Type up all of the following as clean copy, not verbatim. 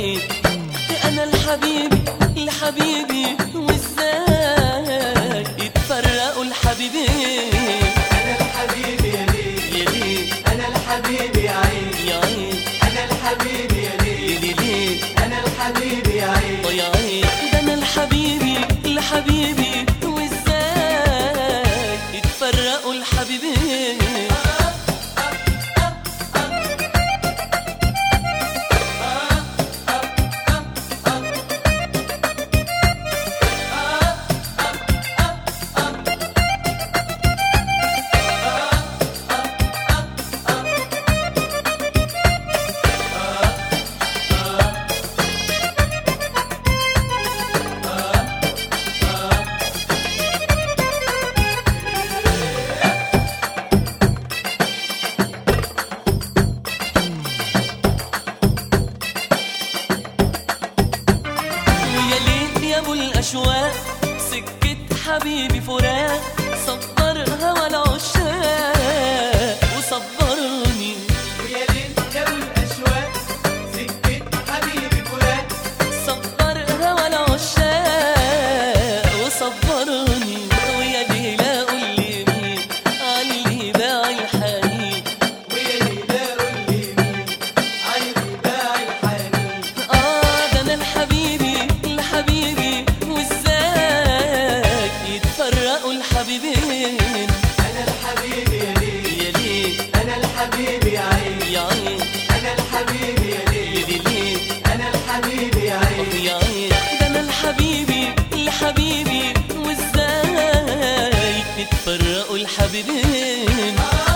عين. انا الحبيبي لحبيبي وازاي يتفرقوا الحبيبين. انا الحبيبي يا ليل يا ليل انا الحبيبي يا عين يا عين انا الحبيبي يا ليل ليل ليل انا الحبيبي يا عين يا عين. ده انا الحبيبي لحبيبي وازاي يتفرقوا الحبيبين. الأشواق سكة حبيبي فراق، صبرها والعشاق وصبرني. ويا ليل يا ابو الاشواق سكة حبيبي فراق، صبرها والعشاق وصبرني. ويا ليل قول لي مين علي باع الحنين. ويا ليل قول لي مين علي باع الحنين. ده انا الحبيبي لحبيبي يتفرقوا الحبيبين. انا الحبيبي يا ليل يا ليل انا الحبيبي يا عين يا عين انا الحبيبي يا ليل ليل انا الحبيبي يا عين يا عين. ده انا الحبيبي لحبيبي وازاي يتفرقوا الحبيبين.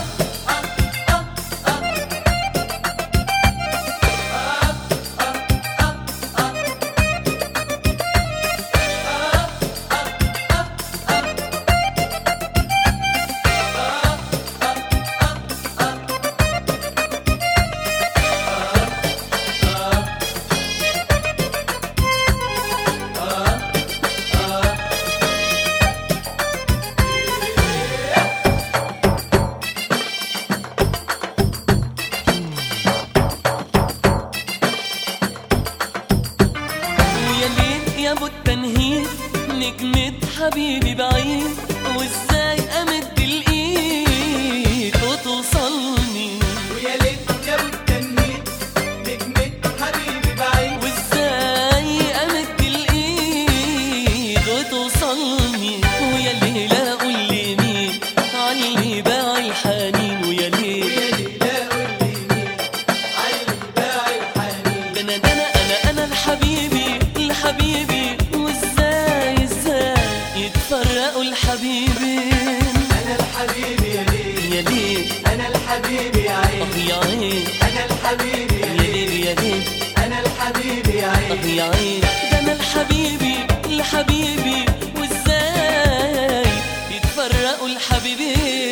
يا ابو التنهيد نجمة حبيبي بعيد، وازاي امد الايد وتوصلني. ويا ليل يا ابو التنهيد نجمة حبيبي بعيد، وازاي امد الايد وتوصلني. ويا ليل قول لي مين علي باع الحنين. ويا ليل ويا ليل قول لي مين علي باع الحنين. ده انا الحبيبي لحبيبي وازاي يتفرقوا الحبيبين. انا الحبيبي يا ليل يا ليل انا الحبيبي يا عين يا عين انا الحبيبي يا يا ليل ليل يا ليل انا الحبيبي يا عين يا عين. ده انا الحبيبي لحبيبي وازاي يتفرقوا الحبيبين.